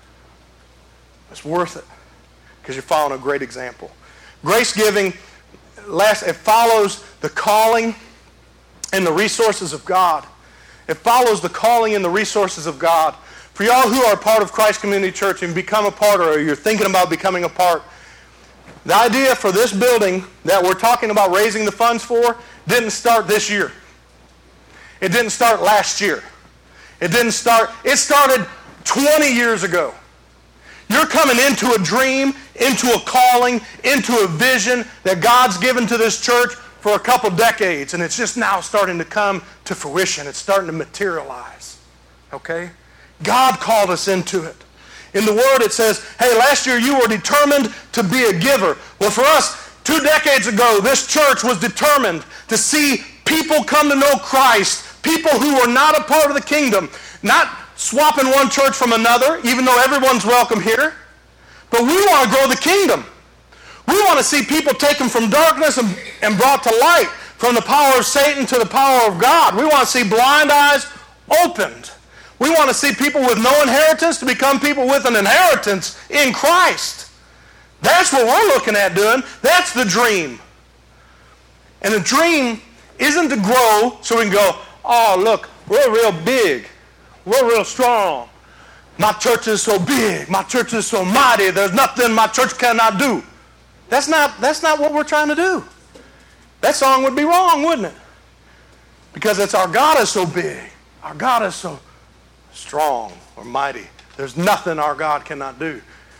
It's worth it because you're following a great example. Grace giving, last, it follows the calling and the resources of God. It follows the calling and the resources of God. For y'all who are part of Christ Community Church and become a part, or you're thinking about becoming a part, the idea for this building that we're talking about raising the funds for didn't start this year. It didn't start last year. It didn't start, it started twenty years ago. You're coming into a dream, into a calling, into a vision that God's given to this church for a couple decades, and it's just now starting to come to fruition. It's starting to materialize. Okay? God called us into it. In the Word it says, hey, last year you were determined to be a giver. Well, for us, two decades ago, this church was determined to see people come to know Christ, people who were not a part of the kingdom, not swapping one church from another, even though everyone's welcome here. But we want to grow the kingdom. We want to see people taken from darkness and, and brought to light, from the power of Satan to the power of God. We want to see blind eyes opened. We want to see people with no inheritance to become people with an inheritance in Christ. That's what we're looking at doing. That's the dream. And the dream isn't to grow so we can go, oh, look, we're real big. We're real strong. My church is so big. My church is so mighty. There's nothing my church cannot do. That's not, that's not what we're trying to do. That song would be wrong, wouldn't it? Because it's our God is so big. Our God is so strong or mighty. There's nothing our God cannot do.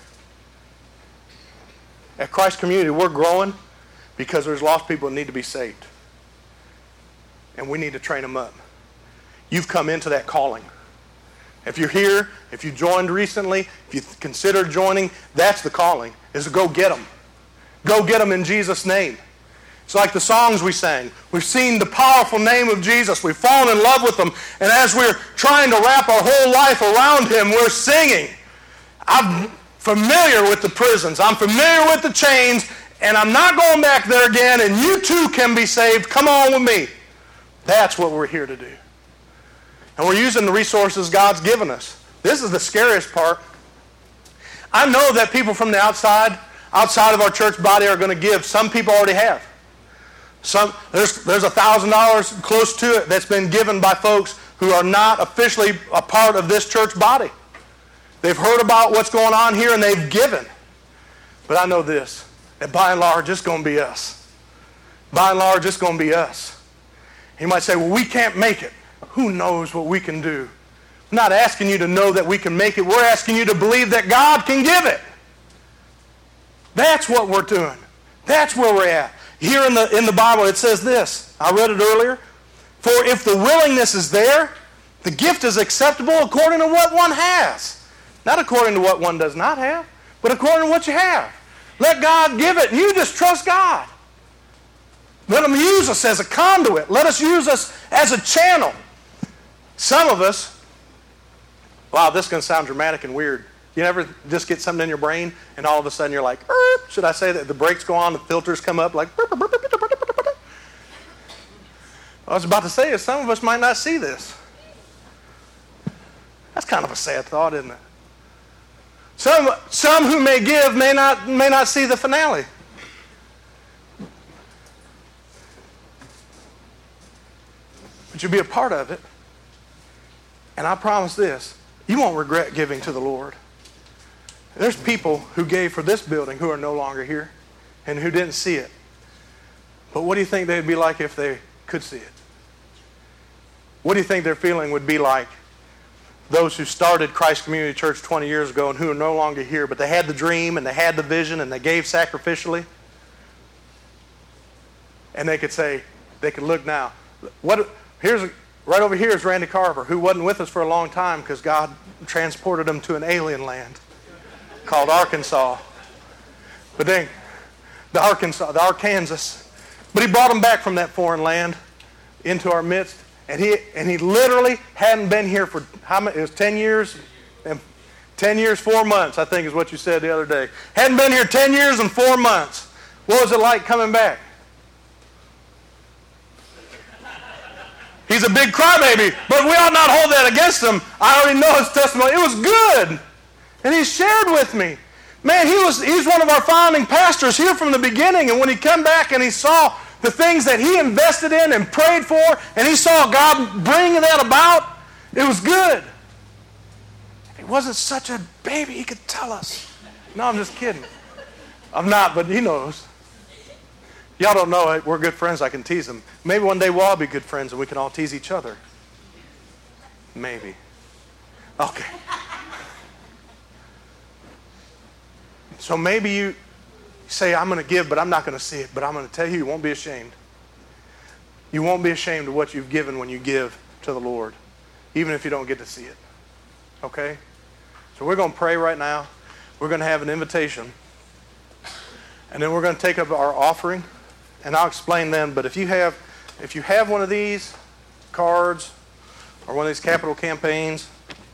At Christ Community, we're growing because there's lost people that need to be saved. And we need to train them up. You've come into that calling. If you're here, if you joined recently, if you considered joining, that's the calling, is to go get them. Go get them in Jesus' name. It's like the songs we sang. We've seen the powerful name of Jesus. We've fallen in love with him. And as we're trying to wrap our whole life around him, we're singing. I'm familiar with the prisons. I'm familiar with the chains. And I'm not going back there again. And you too can be saved. Come on with me. That's what we're here to do. And we're using the resources God's given us. This is the scariest part. I know that people from the outside, outside of our church body are going to give. Some people already have. Some, there's there's one thousand dollars close to it that's been given by folks who are not officially a part of this church body. They've heard about what's going on here and they've given. But I know this, that by and large it's going to be us. By and large it's going to be us. You might say, well, we can't make it. Who knows what we can do? I'm not asking you to know that we can make it. We're asking you to believe that God can give it. That's what we're doing. That's where we're at. Here in the, in the Bible it says this. I read it earlier. For if the willingness is there, the gift is acceptable according to what one has. Not according to what one does not have, but according to what you have. Let God give it and you just trust God. Let him use us as a conduit. Let us use us as a channel. Some of us, wow, this is going to sound dramatic and weird. You never just get something in your brain and all of a sudden you're like, er, should I say that? The brakes go on, the filters come up like, burp, burp, burp, burp, burp, burp, burp, burp. I was about to say is some of us might not see this. That's kind of a sad thought, isn't it? Some, some who may give may not, may not see the finale. But you'll be a part of it. And I promise this, you won't regret giving to the Lord. There's people who gave for this building who are no longer here and who didn't see it. But what do you think they'd be like if they could see it? What do you think their feeling would be like? Those who started Christ Community Church twenty years ago and who are no longer here, but they had the dream and they had the vision and they gave sacrificially. And they could say, they could look now. What? Here's right over here is Randy Carver, who wasn't with us for a long time because God transported him to an alien land called Arkansas. But then, the Arkansas, the Arkansas. But he brought him back from that foreign land into our midst. And he and he literally hadn't been here for how many? It was ten years, and ten years, four months. I think is what you said the other day. Hadn't been here ten years and four months. What was it like coming back? He's a big crybaby, but we ought not hold that against him. I already know his testimony. It was good, and he shared with me. Man, he was he's one of our founding pastors here from the beginning. And when he came back and he saw the things that he invested in and prayed for, and he saw God bring that about, it was good. He wasn't such a baby, he could tell us. No, I'm just kidding. I'm not, but he knows. Y'all don't know it. We're good friends. I can tease him. Maybe one day we'll all be good friends and we can all tease each other. Maybe. Okay. So maybe you say, I'm going to give, but I'm not going to see it. But I'm going to tell you, you won't be ashamed. You won't be ashamed of what you've given when you give to the Lord, even if you don't get to see it. Okay? So we're going to pray right now. We're going to have an invitation. And then we're going to take up our offering. And I'll explain then. But if you have, if you have one of these cards or one of these capital campaigns,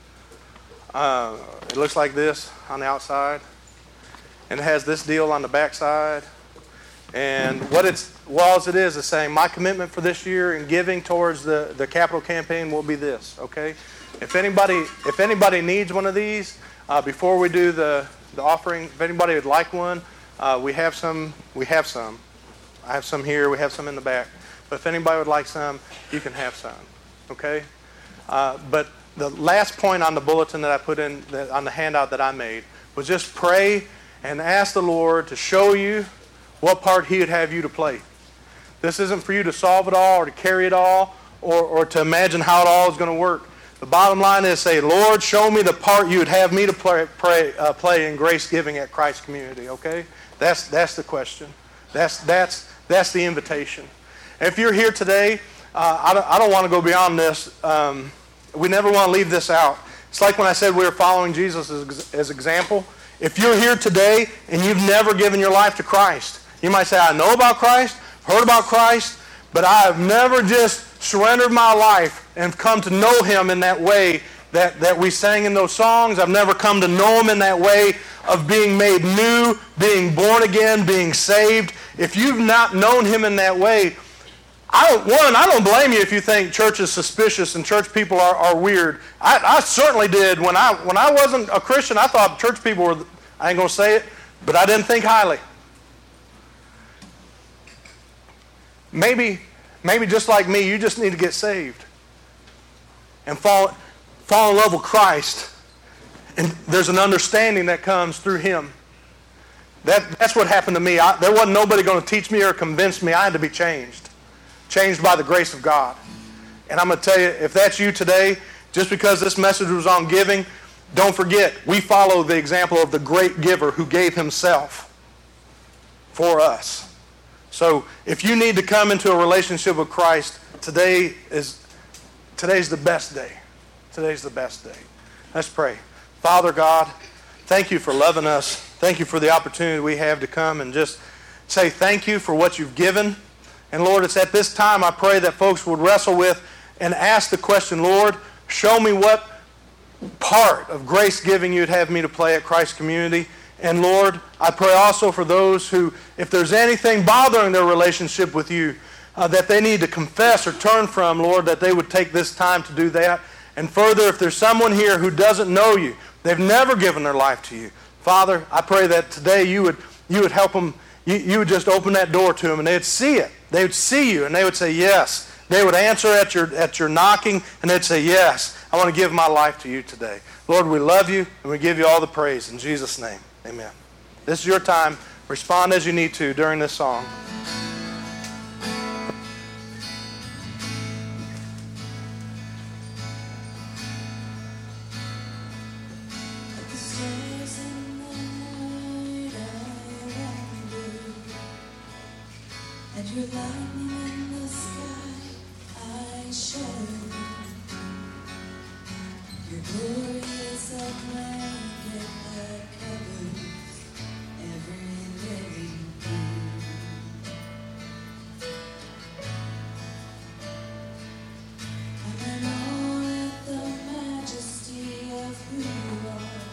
uh, it looks like this on the outside. And it has this deal on the back side. And what it's, well, as it is, is saying my commitment for this year in giving towards the, the capital campaign will be this, okay? If anybody, if anybody needs one of these, uh, before we do the, the offering, if anybody would like one, uh, we have some, we have some. I have some here, we have some in the back. But if anybody would like some, you can have some, okay? Uh, but the last point on the bulletin that I put in, the, on the handout that I made, was just pray and ask the Lord to show you what part He would have you to play. This isn't for you to solve it all or to carry it all or, or to imagine how it all is going to work. The bottom line is say, Lord, show me the part you would have me to play, pray, uh, play in grace giving at Christ Community, okay? That's, that's the question. That's, that's, that's the invitation. If you're here today, uh, I don't, I don't want to go beyond this. Um, we never want to leave this out. It's like when I said we were following Jesus as, as example. If you're here today and you've never given your life to Christ, you might say, I know about Christ, heard about Christ, but I have never just surrendered my life and come to know Him in that way that, that we sang in those songs. I've never come to know Him in that way of being made new, being born again, being saved. If you've not known Him in that way, I don't, one, I don't blame you if you think church is suspicious and church people are, are weird. I, I certainly did. When I when I wasn't a Christian, I thought church people were, I ain't going to say it, but I didn't think highly. Maybe, maybe just like me, you just need to get saved and fall, fall in love with Christ. And there's an understanding that comes through Him. That, that's what happened to me. I, there wasn't nobody going to teach me or convince me. I had to be changed. Changed by the grace of God. And I'm going to tell you, if that's you today, just because this message was on giving, don't forget, we follow the example of the great giver who gave Himself for us. So if you need to come into a relationship with Christ, today is today's the best day. Today's the best day. Let's pray. Father God, thank you for loving us. Thank you for the opportunity we have to come and just say thank you for what you've given And Lord, it's at this time I pray that folks would wrestle with and ask the question, Lord, show me what part of grace giving you'd have me to play at Christ Community. And Lord, I pray also for those who, if there's anything bothering their relationship with you, uh, that they need to confess or turn from, Lord, that they would take this time to do that. And further, if there's someone here who doesn't know you, they've never given their life to you, Father, I pray that today you would you would help them, you, you would just open that door to them and they'd see it. They would see you and they would say yes. They would answer at your at your knocking and they'd say, yes, I want to give my life to you today. Lord, we love you and we give you all the praise in Jesus' name. Amen. This is your time. Respond as you need to during this song. The stars in the night I wonder, and your lightning in the sky I shudder. Your glory is a blanket that covers every living thing. I'm in awe at the majesty of who you are.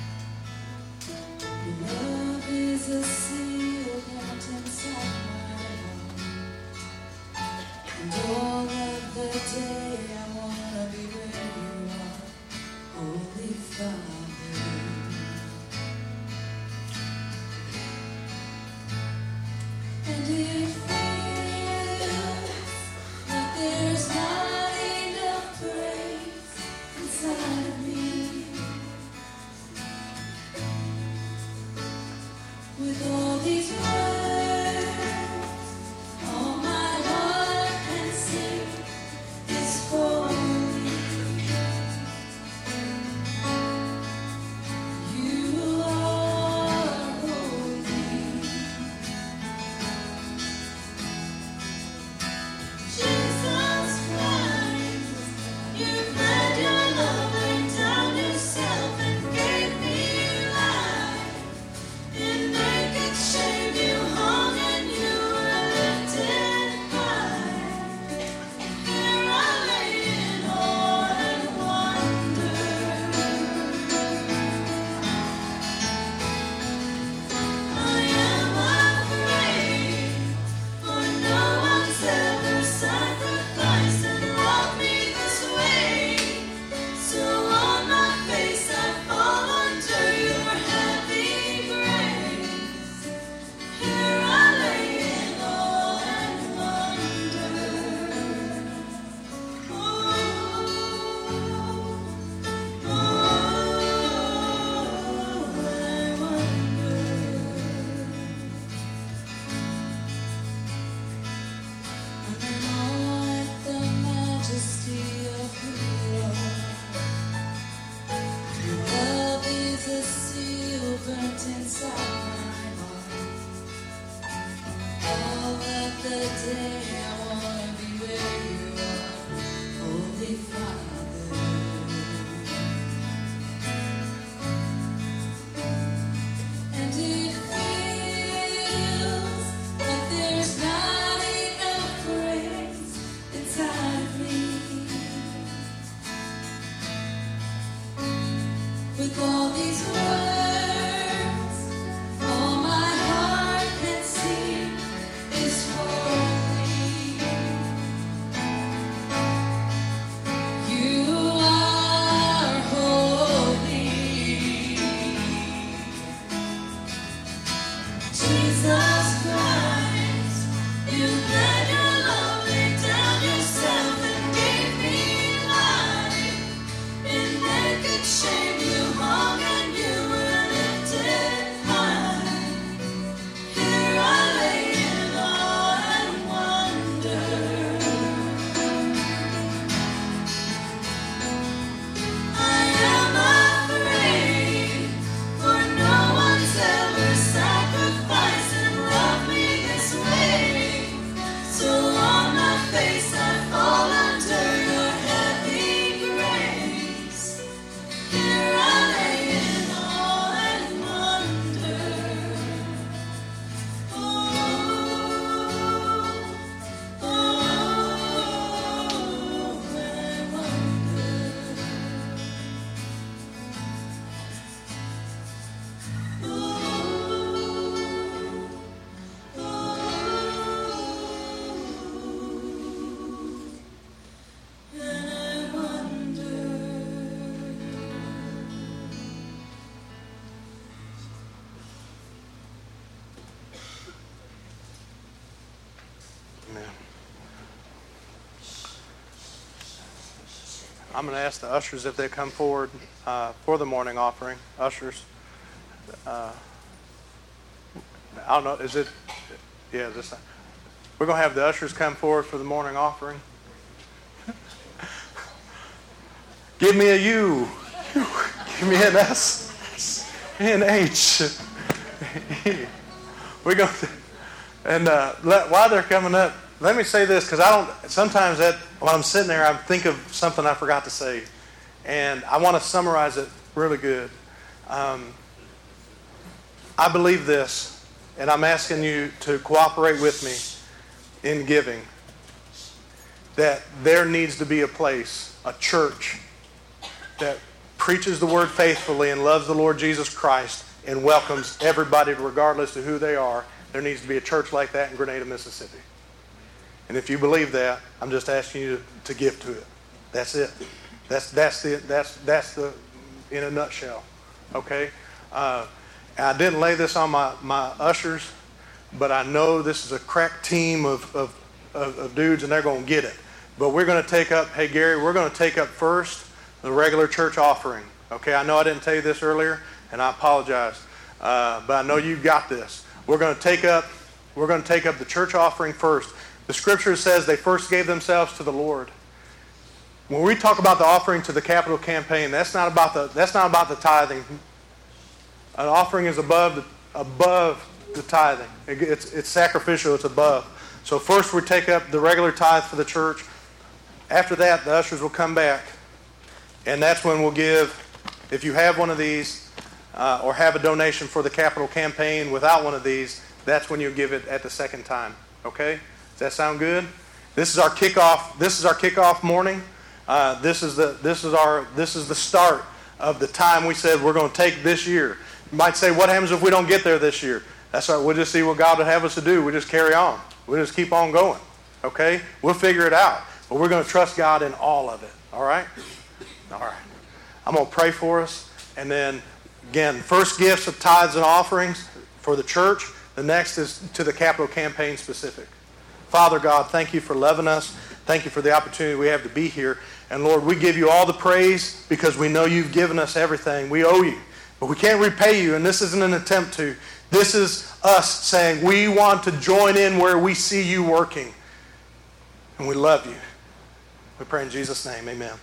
Your love is a seal built inside my heart. And all of the day I wanna be where you are, Holy Father. I'm going to ask the ushers if they come forward uh, for the morning offering. Ushers. Uh, I don't know. Is it? Yeah, this. We're going to have the ushers come forward for the morning offering. Give me a U. Give me an S. An H. We're going to, and uh, let, while they're coming up, let me say this, because I don't, sometimes that, while I'm sitting there, I think of something I forgot to say. And I want to summarize it really good. Um, I believe this, and I'm asking you to cooperate with me in giving, that there needs to be a place, a church, that preaches the word faithfully and loves the Lord Jesus Christ and welcomes everybody regardless of who they are. There needs to be a church like that in Grenada, Mississippi. And if you believe that, I'm just asking you to, to give to it. That's it. That's that's the that's that's the in a nutshell. Okay. Uh, I didn't lay this on my, my ushers, but I know this is a crack team of of, of, of dudes, and they're going to get it. But we're going to take up. Hey Gary, we're going to take up first the regular church offering. Okay. I know I didn't tell you this earlier, and I apologize, uh, but I know you got this. We're going to take up. We're going to take up the church offering first. The scripture says they first gave themselves to the Lord. When we talk about the offering to the capital campaign, that's not about the that's not about the tithing. An offering is above the, above the tithing. It, it's it's sacrificial. It's above. So first we take up the regular tithe for the church. After that, the ushers will come back, and that's when we'll give. If you have one of these, uh, or have a donation for the capital campaign without one of these, that's when you give it at the second time. Okay. Does that sound good? This is our kickoff. This is our kickoff morning. Uh, this is the this is our this is the start of the time we said we're going to take this year. You might say, what happens if we don't get there this year? That's right. We'll just see what God would have us to do. We just carry on. We'll just keep on going. Okay? We'll figure it out. But we're going to trust God in all of it. All right? All right. I'm going to pray for us, and then again, first gifts of tithes and offerings for the church. The next is to the capital campaign specific. Father God, thank you for loving us. Thank you for the opportunity we have to be here. And Lord, we give you all the praise because we know you've given us everything. We owe you. But we can't repay you, and this isn't an attempt to. This is us saying we want to join in where we see you working. And we love you. We pray in Jesus' name. Amen.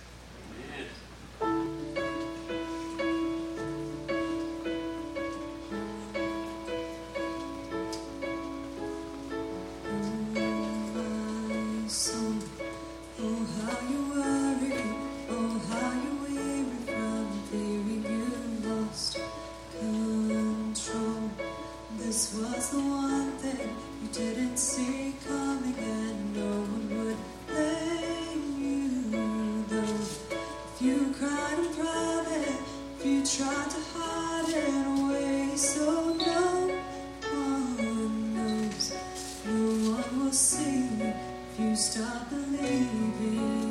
This was the one thing you didn't see coming, and no one would blame you, though. If you cried in private, if you tried to hide it away, so no one knows, no one will see if you stop believing.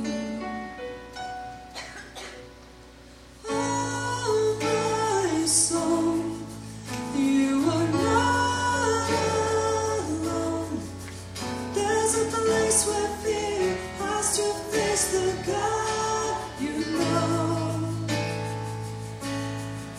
Oh, my soul, you are not alone. There's a place where fear has to face the God you know.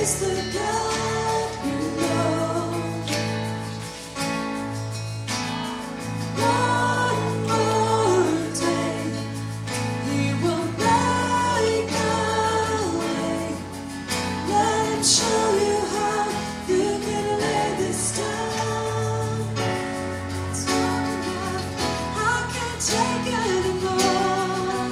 face the God you know. One more day, He will make a way. Let Him show you how you can lay this down. It's not enough, I can't take anymore.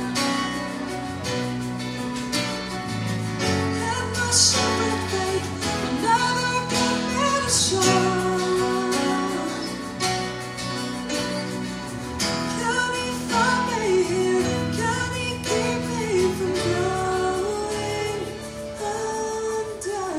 And my shepherd faith will never get me to shore. Can He find me here? Can He keep me from going under?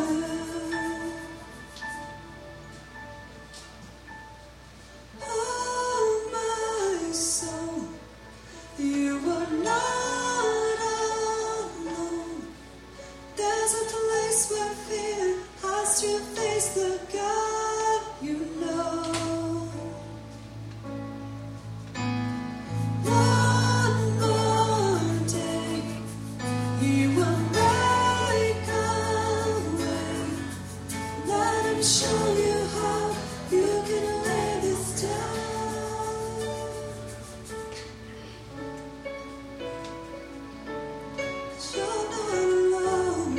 Oh, my soul, you are not alone. There's a place where fear has to face the God you know. One more day, He will make a way. Let Him show you how you can lay this down. You're not alone.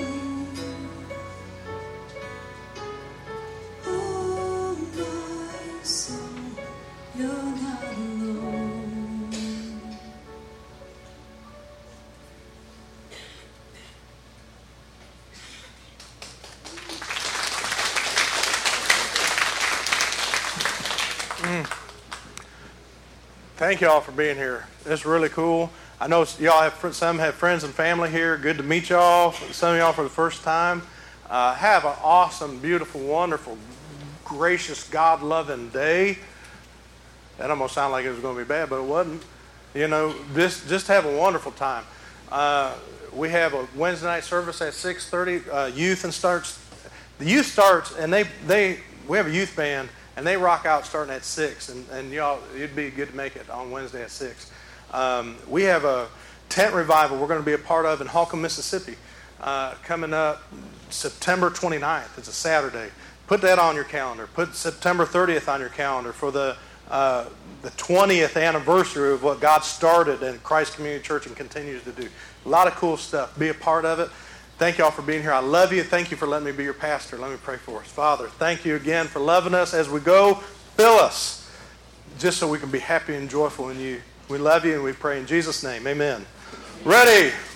Oh, my soul, you're not alone. Thank you all for being here. It's really cool. I know y'all have fr- some have friends and family here. Good to meet y'all. Some of y'all for the first time. Uh, have an awesome, beautiful, wonderful, gracious, God-loving day. That almost sounded like it was going to be bad, but it wasn't. You know, this just have a wonderful time. Uh, we have a Wednesday night service at six thirty. Uh, youth and starts. The youth starts, and they they we have a youth band, and they rock out starting at six. And and y'all, it'd be good to make it on Wednesday at six. Um, we have a tent revival we're going to be a part of in Holcomb, Mississippi, uh, coming up September twenty-ninth. It's a Saturday. Put that on your calendar. Put September thirtieth on your calendar for the uh, the twentieth anniversary of what God started in Christ Community Church and continues to do. A lot of cool stuff. Be a part of it. Thank you all for being here. I love you. Thank you for letting me be your pastor. Let me pray for us. Father, thank you again for loving us as we go. Fill us just so we can be happy and joyful in you. We love you and we pray in Jesus' name. Amen. Ready.